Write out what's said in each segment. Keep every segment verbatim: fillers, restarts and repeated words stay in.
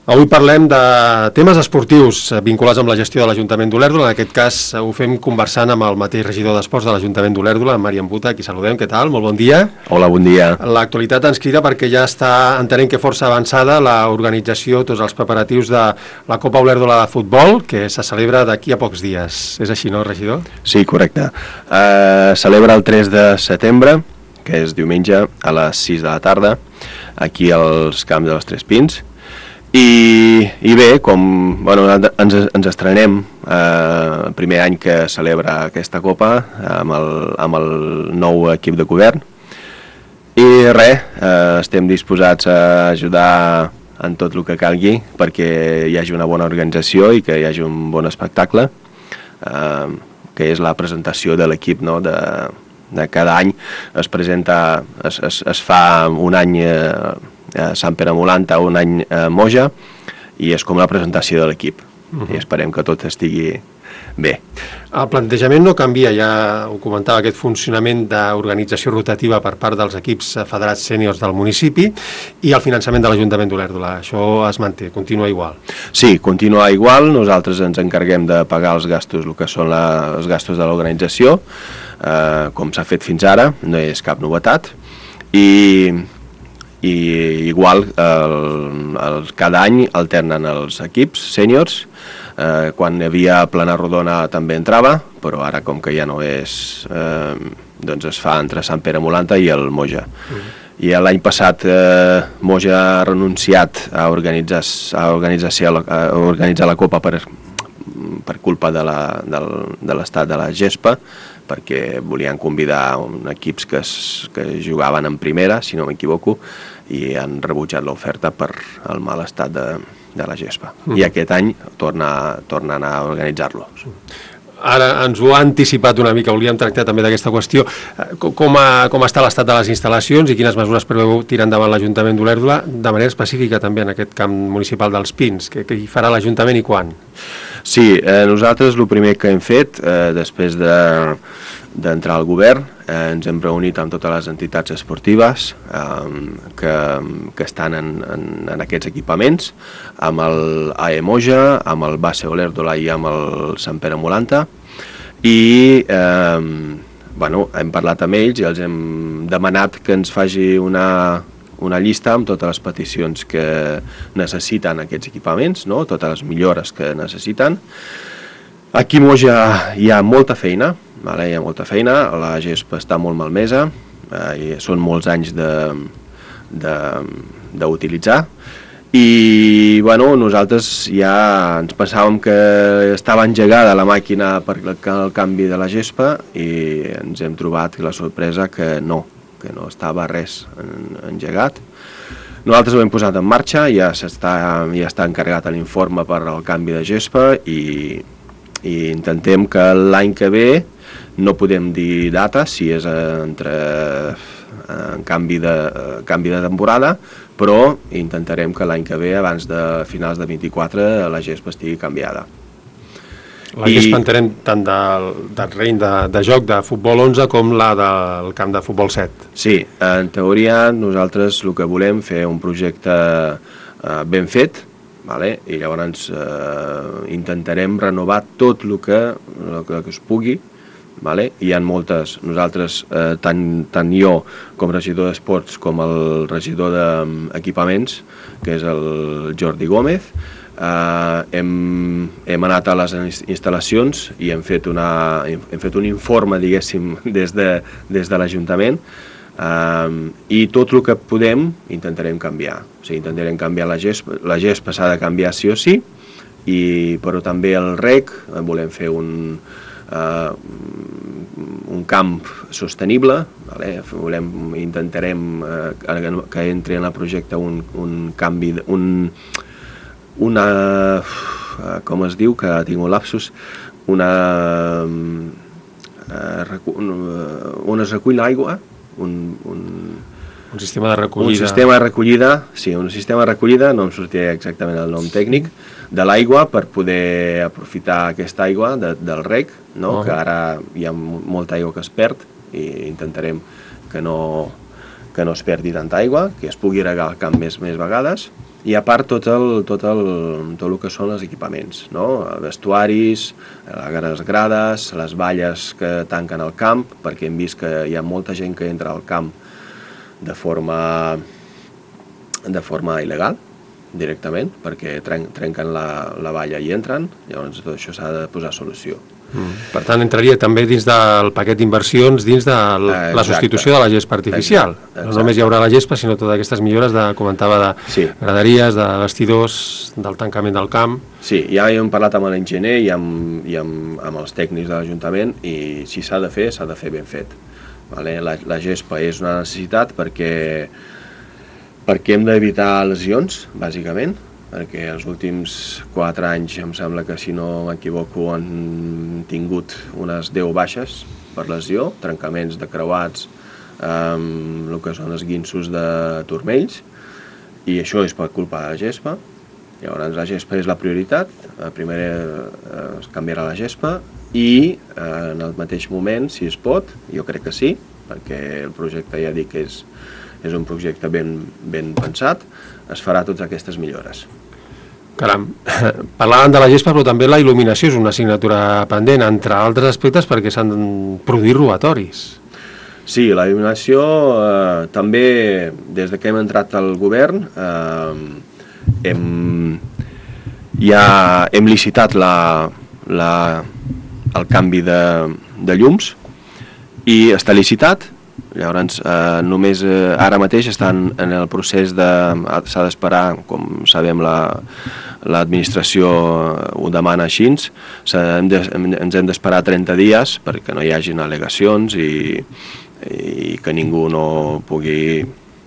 Avui parlem de temes esportius vinculats amb la gestió de l'Ajuntament d'Olèrdola. En aquest cas ho fem conversant amb el mateix regidor d'Esports de l'Ajuntament d'Olèrdola, en Mari Embuta, a qui saludem. Què tal? Molt bon dia. Hola, bon dia. L'actualitat ens crida perquè ja està, entenem que força avançada, l'organització, tots els preparatius de la Copa Olèrdola de Futbol, que se celebra d'aquí a pocs dies. És així, no, regidor? Sí, correcte. Uh, celebra el tres de setembre, que és diumenge, a les sis de la tarda, aquí als Camps dels Tres Pins. I, i bé, com bueno, ens, ens estrenem eh, el primer any que celebra aquesta Copa amb el, amb el nou equip de govern i res, eh, estem disposats a ajudar en tot el que calgui perquè hi hagi una bona organització i que hi hagi un bon espectacle, eh, que és la presentació de l'equip, no? de, de cada any es presenta, es, es, es fa un any eh, a Sant Pere Molanta, un any a Moja, i és com la presentació de l'equip. Uh-huh. I esperem que tot estigui bé. El plantejament no canvia, ja ho comentava, aquest funcionament d'organització rotativa per part dels equips federats sèniors del municipi i el finançament de l'Ajuntament d'Olèrdola. Això es manté, continua igual. Sí, continua igual. Nosaltres ens encarguem de pagar els gastos, el que són la, els gastos de l'organització, eh, com s'ha fet fins ara, no és cap novetat. I... i igual el, el, cada any alternen els equips sèniors, eh, quan hi havia plana rodona també entrava, però ara com que ja no és, eh, doncs es fa entre Sant Pere Molanta i el Moja. Mm. I l'any passat eh, Moja ha renunciat a organitzar, a organitzar, a organitzar la Copa per, per culpa de l'estat de, de la gespa, perquè volien convidar un equips que, es, que jugaven en primera, si no m'equivoco, i han rebutjat l'oferta per el mal estat de, de la gespa. Mm. I aquest any torna, torna a anar a organitzar-lo. Ara ens ho ha anticipat una mica, volíem tractar també d'aquesta qüestió. Com, a, com està l'estat de les instal·lacions i quines mesures preveu tirar endavant l'Ajuntament d'Olèrdola, de manera específica també en aquest camp municipal dels Pins? Què, què hi farà l'Ajuntament i quan? Sí, eh, nosaltres el primer que hem fet, eh, després de, d'entrar al govern, eh, ens hem reunit amb totes les entitats esportives eh, que, que estan en, en, en aquests equipaments, amb el A E Moja, amb el Base Olèrdola i amb el Sant Pere Molanta, i eh, bueno, hem parlat amb ells i els hem demanat que ens faci una... una llista amb totes les peticions que necessiten aquests equipaments, no? Totes les millores que necessiten. Aquí a Moja hi ha molta feina, vale? Hi ha molta feina, la gespa està molt malmesa, eh, i són molts anys d'utilitzar, i bueno, nosaltres ja ens pensàvem que estava engegada la màquina per el canvi de la gespa i ens hem trobat la sorpresa que no, que no estava res engegat. Nosaltres ho hem posat en marxa, ja està, ja està encarregat l'informe per al canvi de gespa i, i intentem que l'any que ve, no podem dir data, si és entre en canvi de, canvi de temporada, però intentarem que l'any que ve, abans de finals de vint-i-quatre, la gespa estigui canviada. La gespa entenem tant del, del reiny de, de joc de futbol onze com la del camp de futbol set. Sí, en teoria nosaltres el que volem fer un projecte eh, ben fet, vale? I llavors eh, intentarem renovar tot el que, el que es pugui, vale? Hi ha moltes, nosaltres, eh, tant, tant jo com regidor d'esports com el regidor d'equipaments, que és el Jordi Gómez, Uh, hem, hem anat a les instal·lacions i hem fet, una, hem fet un informe, diguéssim, des de, des de l'Ajuntament, uh, i tot el que podem intentarem canviar. O sigui, intentarem canviar la gespa, la gespa s'ha de canviar sí o sí, i, però també el rec, volem fer un, uh, un camp sostenible, vale? Volem, intentarem uh, que entri en el projecte un, un canvi, un una, com es diu, que tinc un lapsus, una, on es recull l'aigua, un, un, un sistema de recollida. Un sistema de recollida, sí, un sistema de recollida, no em sortia exactament el nom tècnic, de l'aigua per poder aprofitar aquesta aigua de, del rec, no? Uh-huh. Que ara hi ha molta aigua que es perd i intentarem que no, que no es perdi tanta aigua, que es pugui regar el camp més, més vegades. i a part tot el, tot el, tot el que són els equipaments, no? Vestuaris, les grades, les valles que tanquen el camp, perquè hem vist que hi ha molta gent que entra al camp de forma, de forma il·legal, directament, perquè tren, trenquen la, la valla i entren, llavors tot això s'ha de posar solució. Mm. Per tant, entraria també dins del paquet d'inversions, dins de la, la substitució de la gespa artificial. Exacte. Exacte. No només hi haurà la gespa, sinó totes aquestes millores, de, comentava, de sí. graderies, de vestidors, del tancament del camp. Sí, ja hem parlat amb l'enginyer i, amb, i amb, amb els tècnics de l'Ajuntament, i si s'ha de fer, s'ha de fer ben fet. Vale? La, la gespa és una necessitat perquè, perquè hem d'evitar lesions, bàsicament, perquè els últims quatre anys em sembla que, si no m'equivoco, han tingut unes deu baixes per lesió, trencaments de creuats, amb el que són els guinços de turmells, i això és per culpa de la gespa. Llavors la gespa és la prioritat, primer es canviarà la gespa i en el mateix moment, si es pot, jo crec que sí, perquè el projecte, ja dic, és, és un projecte ben, ben pensat, es farà totes aquestes millores. Caram, parlàvem de la gespa, però també la il·luminació és una assignatura pendent, entre altres aspectes, perquè s'han produït robatoris. Sí, la il·luminació eh, també, des que hem entrat al govern, eh, hem, ja hem licitat la, la, el canvi de, de llums i està licitat. Llavors, eh, només eh, ara mateix estan en el procés de... s'ha d'esperar, com sabem, la, l'administració ho demana així, hem de, ens hem d'esperar trenta dies perquè no hi hagin al·legacions i, i que ningú no pugui...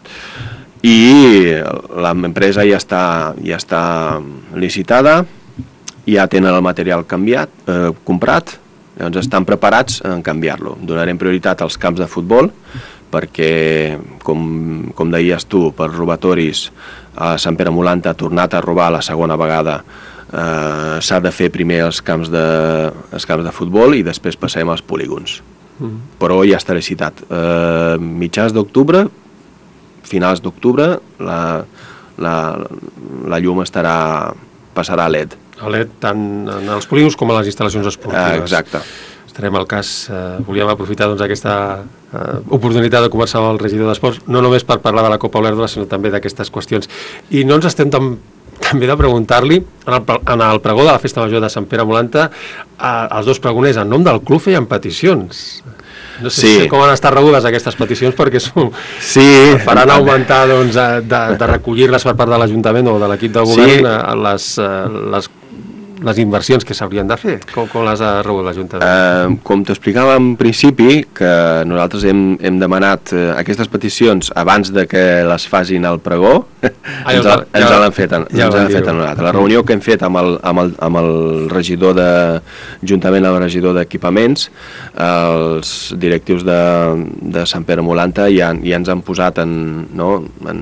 I l'empresa ja està, ja està licitada, ja tenen el material canviat, eh, comprat, llavors estan preparats en canviar-lo. Donarem prioritat als camps de futbol perquè, com, com deies tu, per robatoris, a Sant Pere Molanta ha tornat a robar la segona vegada. Eh, s'ha de fer primer els camps de, els camps de futbol i després passem als polígons. Mm. Però ja està licitat. Eh, mitjans d'octubre, finals d'octubre, la, la, la llum estarà, passarà a L E D. A L E D tant en els polígons com a les instal·lacions esportives. Eh, exacte. Estarem al cas, eh, volíem aprofitar doncs, aquesta eh, oportunitat de conversar amb el regidor d'Esports, no només per parlar de la Copa Olèrdola, sinó també d'aquestes qüestions. I no ens estem tam, també de preguntar-li, en, el, en el pregó de la Festa Major de Sant Pere Molanta, eh, els dos pregoners, en nom del club, feien peticions. No sé, sí. sé com han estat rebudes aquestes peticions, perquè som, sí. faran augmentar doncs, de, de recollir-les per part de l'Ajuntament o de l'equip de govern, sí. les, les les inversions que s'haurien de fer. Com, com les ha rebut l'Ajuntament? Eh, com t'explicava en principi, que nosaltres hem, hem demanat eh, aquestes peticions abans de que les facin al pregó, ah, ens, ja, ens ja, l'han fet, ja ens han fet a nosaltres. La reunió que hem fet amb el, amb el, amb el regidor de, juntament amb el regidor d'equipaments, els directius de, de Sant Pere Molanta ja, ja ens han posat en, no, en,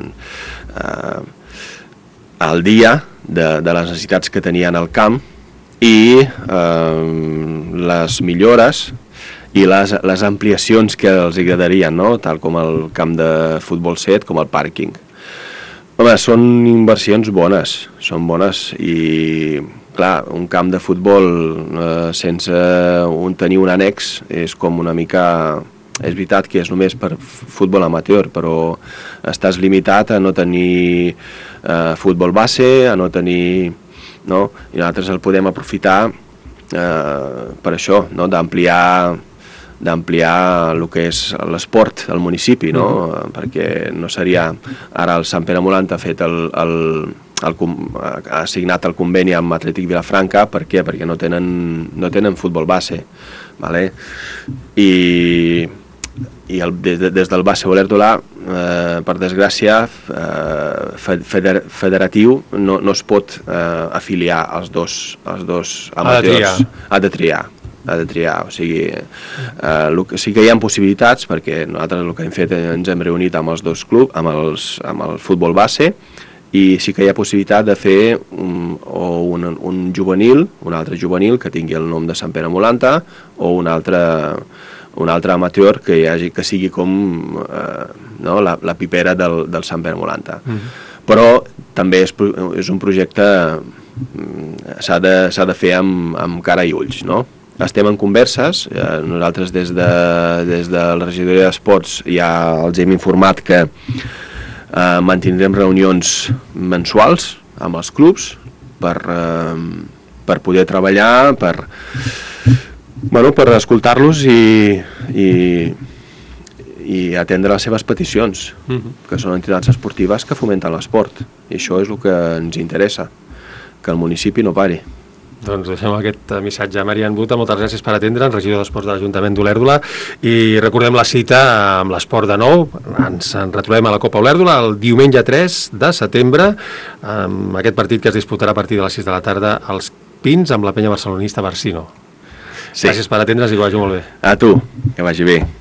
eh, al dia de, de les necessitats que tenien al camp i eh, les millores i les, les ampliacions que els agradarien, no? Tal com el camp de futbol set, com el pàrquing. Home, són inversions bones, són bones i, clar, un camp de futbol eh, sense un, tenir un annex és com una mica... És veritat que és només per futbol amateur, però estàs limitat a no tenir eh, futbol base, a no tenir... No? I nosaltres el podem aprofitar eh, per això, no? d'ampliar d'ampliar el que és l'esport al municipi, no? Mm-hmm. Perquè no seria... Ara el Sant Pere Molanta ha fet el... el El, ha signat el conveni amb Atlètic Vilafranca. Per què? Perquè no tenen, no tenen futbol base, vale? I, i el, des, des del base Olèrdola, eh, per desgràcia, eh, feder, federatiu no, no es pot eh, afiliar als dos, als dos amateurs. Ha de triar. Ha de triar, o sigui, eh, lo, sí que hi ha possibilitats, perquè nosaltres el que hem fet, ens hem reunit amb els dos clubs, amb, els, amb el futbol base, i sí que hi ha possibilitat de fer un, o un, un juvenil, un altre juvenil que tingui el nom de Sant Pere Molanta, o un altre, un altre amateur que, hi hagi, que sigui com eh, no, la, la pipera del, del Sant Pere Molanta. Mm-hmm. Però també és, és un projecte s'ha de, s'ha de fer amb, amb cara i ulls, no? Estem en converses, eh, nosaltres des de, des de la regidoria d'esports ja els hem informat que eh, mantindrem reunions mensuals amb els clubs per, eh, per poder treballar, per, bueno, per escoltar-los i, i, i atendre les seves peticions, uh-huh. que són entitats esportives que fomenten l'esport, i això és el que ens interessa, que el municipi no pari. Doncs deixem aquest missatge a Marian Buta, moltes gràcies per atendre'ns, regidor d'Esports de l'Ajuntament d'Olèrdola, i recordem la cita amb l'esport de nou. Ens en retrobem a la Copa Olèrdola el diumenge tres de setembre, amb aquest partit que es disputarà a partir de les sis de la tarda als Pins amb la penya barcelonista Barsino. Sí. Gràcies per atendre'ns i que vagi molt bé. A tu, que vagi bé.